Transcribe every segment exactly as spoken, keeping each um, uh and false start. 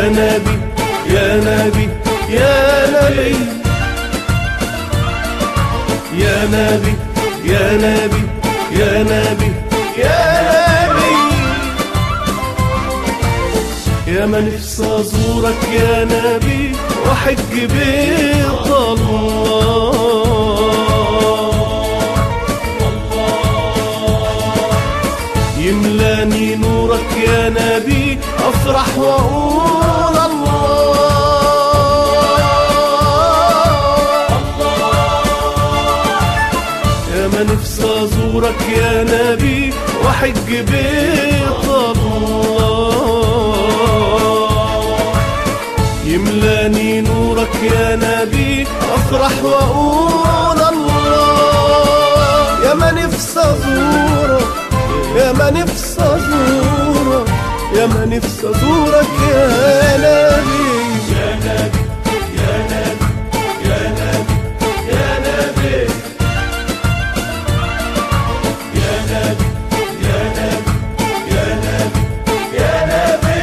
نبي يا نبي يا نبي يا نبي يا نبي يا نبي يا نبي يا ما نفسي ازورك يا نبي واحج بيت الله، يملاني نورك يا نبي افرح واقول الله. يا ما نفسي ازورك يا نبي واحج بيت الله، يملاني نورك يا نبي افرح واقول الله. يا ما نفسي ازورك يا ما نفسي ازورك يا ما نفسي ازورك يا نبي يا نبي يا نبي يا نبي يا نبي يا نبي يا نبي يا نبي يا نبي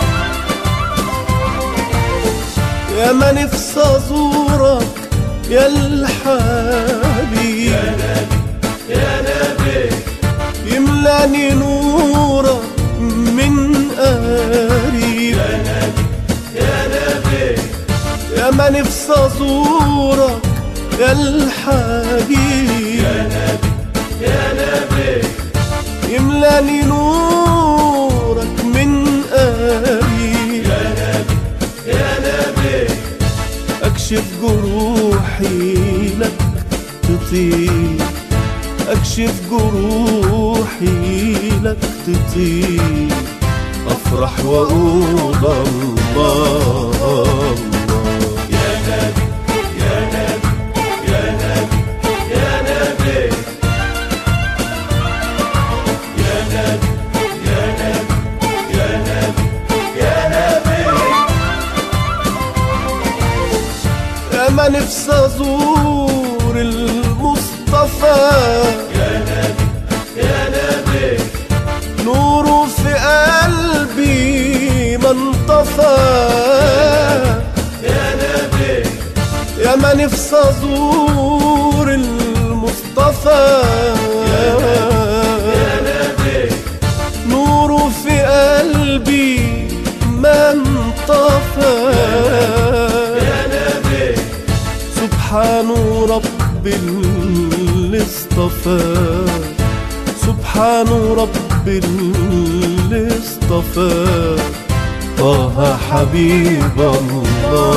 يا ما نفسي ازورك يا الحبيب يا نبي يا نبي يملاني نورك من قريب يا نبي يا نبي يا ما نفسي ازورك يا الحبيب يا نبي يا نبي يملاني نورك من قريب يا نبي يا نبي اكشف جروحي لك تطيب اكشف جروحي لك تطيب افرح واقول الله. يا نبي يا نبي يا نبي يا نبي يا نبي يا نبي يا نبي يا نبي يا ما نفسي ازور المصطفى يا نبي يا نبي نوره في قلبي ما انطفى. يا نبي يا ما نفسي ازور المصطفى يا نبي نوره في قلبي ما انطفى. يا نبي سبحان رب اللي اصطفى سبحان رب اللي اصطفى طه حبيب الله.